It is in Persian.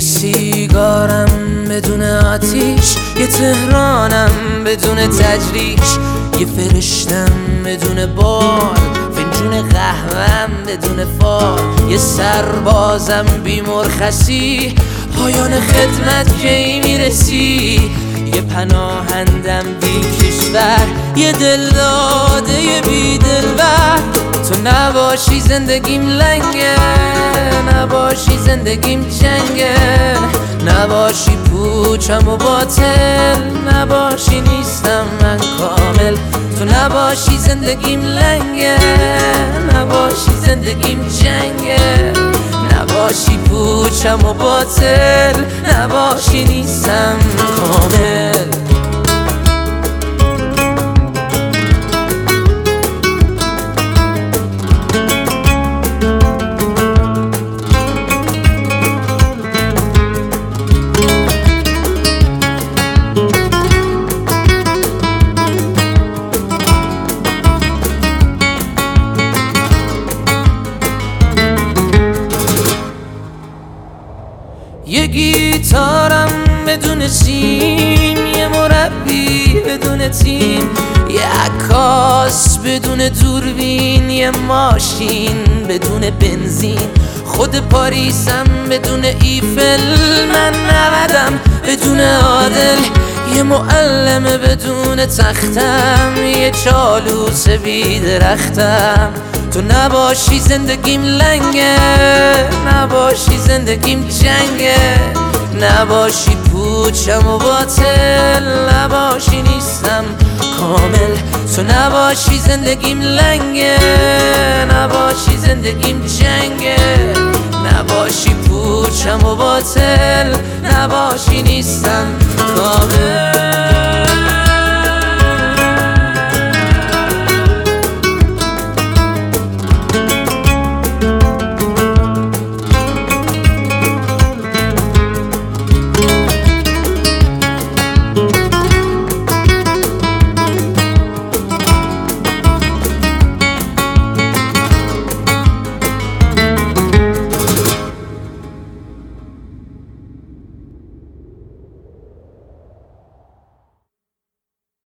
سیگارم بدون آتیش، یه تهرانم بدون تجریش، یه فرشتم بدون بال، فنجون قهوهم بدون فال، یه سربازم بی مرخصی، پایان خدمت کی میرسی، یه پناهندم بی کشور، یه دل داده یه بی دلبر. تو نباشی زندگیم لنگه، نباشی زندگیم جنگه، نباشی پوچم و باطل، نباشی نیستم من کامل. تو نباشی زندگیم لنگه، نباشی زندگیم جنگه، نباشی پوچم و باطل، نباشی نیستم کامل. یه گیتارم بدون سیم، یه مربی بدون تیم، یه عکاس بدون دوربین، یه ماشین بدون بنزین، خود پاریسم بدون ایفل، من نودم بدون عادل، یه معلم بدون تختم، یه چالوس بی درختم. تو نباشی زندگیم لنگه، نباشی زندگیم جنگه، نباشی پوچم و باطل، نباشی نیستم کامل. تو نباشی زندگیم لنگه، نباشی زندگیم جنگه، نباشی پوچم و باطل، نباشی نیستم کامل.